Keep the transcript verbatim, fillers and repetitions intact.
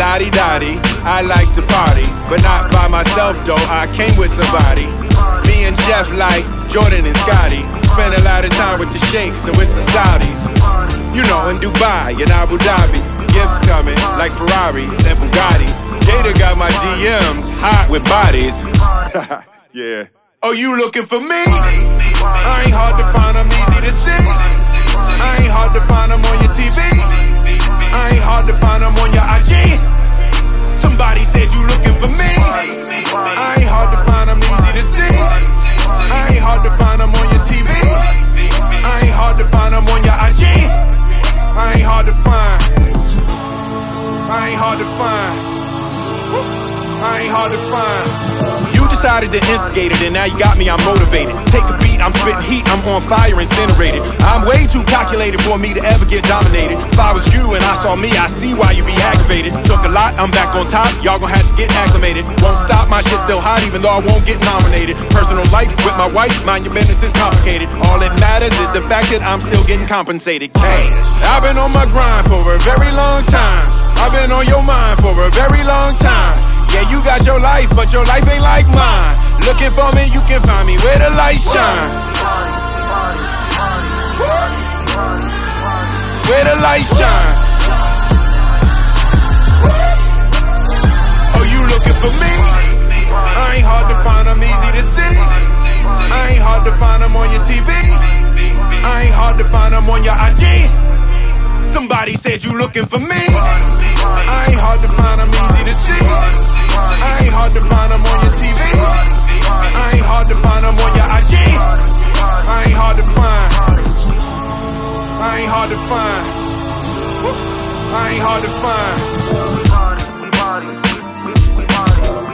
la-di-da-di, I like to party, but not by myself though, I came with somebody. Me and Jeff like Jordan and Scotty, spend a lot of time with the sheikhs and with the Saudis. You know, in Dubai and Abu Dhabi, gifts coming like Ferraris and Bugattis. Jada got my D Ms hot with bodies. Yeah. Oh, you looking for me? I ain't hard to find, I'm easy to see. I ain't hard to find, I'm on your T V. I ain't hard to find, I'm on your I G. Somebody said you looking for me. I ain't hard to find, I'm easy to see. I ain't hard to find, I'm on your T V. I ain't hard to find, I'm on your I G. I ain't hard to find. I ain't hard to find. I ain't hard to find. You decided to instigate it, and now you got me, I'm motivated. Take a beat, I'm spitting heat, I'm on fire, incinerated. I'm way too calculated for me to ever get dominated. If I was you and I saw me, I see why you be aggravated. Took a lot, I'm back on top, y'all gon' have to get acclimated. Won't stop, my shit still hot, even though I won't get nominated. Personal life with my wife, mind your business is complicated. All that matters is the fact that I'm still getting compensated. Cash. I've been on my grind for a very long time. I've been on your mind for a very long time. Yeah, you got your life, but your life ain't like mine. Looking for me, you can find me where the lights shine. Where the lights shine. Oh, you looking for me? I ain't hard to find, I'm easy to see. I ain't hard to find, I'm on your T V. I ain't hard to find, I'm on your I G. Somebody said you looking for me. I ain't hard to find, I'm easy to see. I ain't hard to find, I'm on your T V. I ain't hard to find, I'm on your I G. I ain't hard to find. I ain't hard to find. I ain't hard to find.